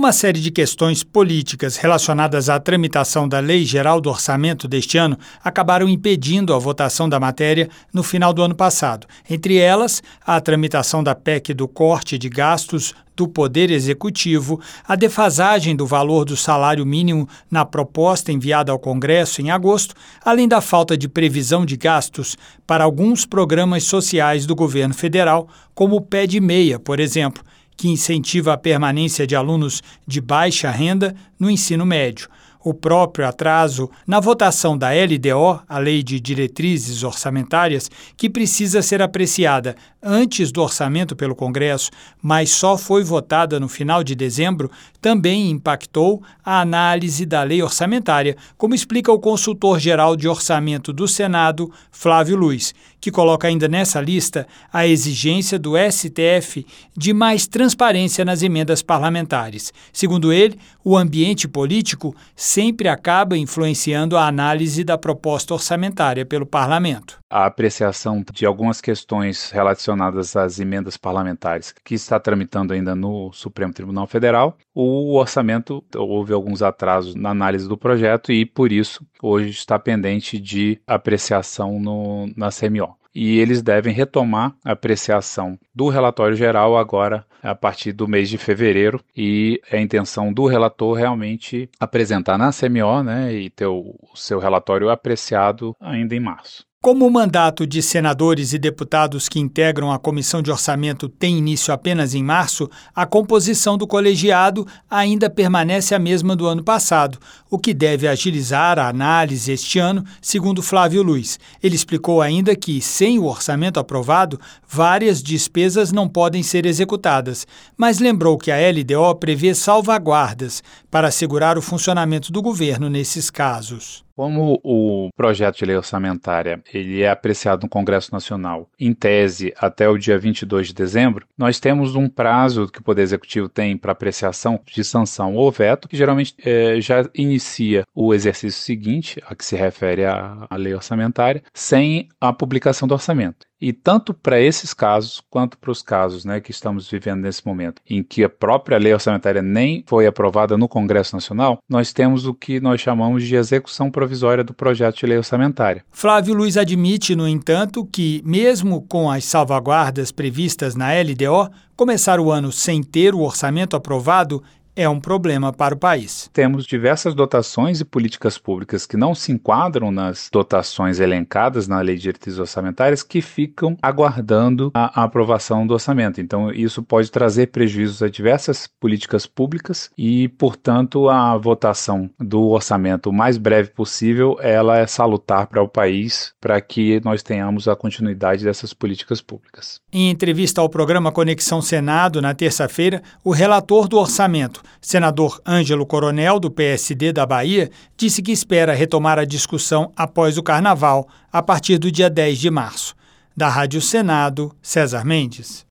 Uma série de questões políticas relacionadas à tramitação da Lei Geral do Orçamento deste ano acabaram impedindo a votação da matéria no final do ano passado. Entre elas, a tramitação da PEC do corte de gastos do Poder Executivo, a defasagem do valor do salário mínimo na proposta enviada ao Congresso em agosto, além da falta de previsão de gastos para alguns programas sociais do governo federal, como o Pé de Meia, por exemplo, que incentiva a permanência de alunos de baixa renda no ensino médio. O próprio atraso na votação da LDO, a Lei de Diretrizes Orçamentárias, que precisa ser apreciada antes do orçamento pelo Congresso, mas só foi votada no final de dezembro, também impactou a análise da lei orçamentária, como explica o consultor-geral de orçamento do Senado, Flávio Luiz, que coloca ainda nessa lista a exigência do STF de mais transparência nas emendas parlamentares. Segundo ele, o ambiente político sempre acaba influenciando a análise da proposta orçamentária pelo parlamento. A apreciação de algumas questões relacionadas às emendas parlamentares que está tramitando ainda no Supremo Tribunal Federal, o orçamento houve alguns atrasos na análise do projeto e, por isso, hoje está pendente de apreciação na CMO. E eles devem retomar a apreciação do relatório geral agora a partir do mês de fevereiro, e a intenção do relator realmente apresentar na CMO, e ter o seu relatório apreciado ainda em março. Como o mandato de senadores e deputados que integram a Comissão de Orçamento tem início apenas em março, a composição do colegiado ainda permanece a mesma do ano passado, o que deve agilizar a análise este ano, segundo Flávio Luiz. Ele explicou ainda que, sem o orçamento aprovado, várias despesas não podem ser executadas, mas lembrou que a LDO prevê salvaguardas para assegurar o funcionamento do governo nesses casos. Como o projeto de lei orçamentária ele é apreciado no Congresso Nacional, em tese, até o dia 22 de dezembro, nós temos um prazo que o Poder Executivo tem para apreciação de sanção ou veto, que geralmente já inicia o exercício seguinte, a que se refere à lei orçamentária, sem a publicação do orçamento. E tanto para esses casos, quanto para os casos que estamos vivendo nesse momento, em que a própria lei orçamentária nem foi aprovada no Congresso Nacional, nós temos o que nós chamamos de execução provisória do projeto de lei orçamentária. Flávio Luiz admite, no entanto, que, mesmo com as salvaguardas previstas na LDO, começar o ano sem ter o orçamento aprovado é um problema para o país. Temos diversas dotações e políticas públicas que não se enquadram nas dotações elencadas na Lei de Diretrizes Orçamentárias que ficam aguardando a aprovação do orçamento. Então, isso pode trazer prejuízos a diversas políticas públicas e, portanto, a votação do orçamento o mais breve possível, ela é salutar para o país, para que nós tenhamos a continuidade dessas políticas públicas. Em entrevista ao programa Conexão Senado, na terça-feira, o relator do orçamento, senador Ângelo Coronel, do PSD da Bahia, disse que espera retomar a discussão após o Carnaval, a partir do dia 10 de março. Da Rádio Senado, César Mendes.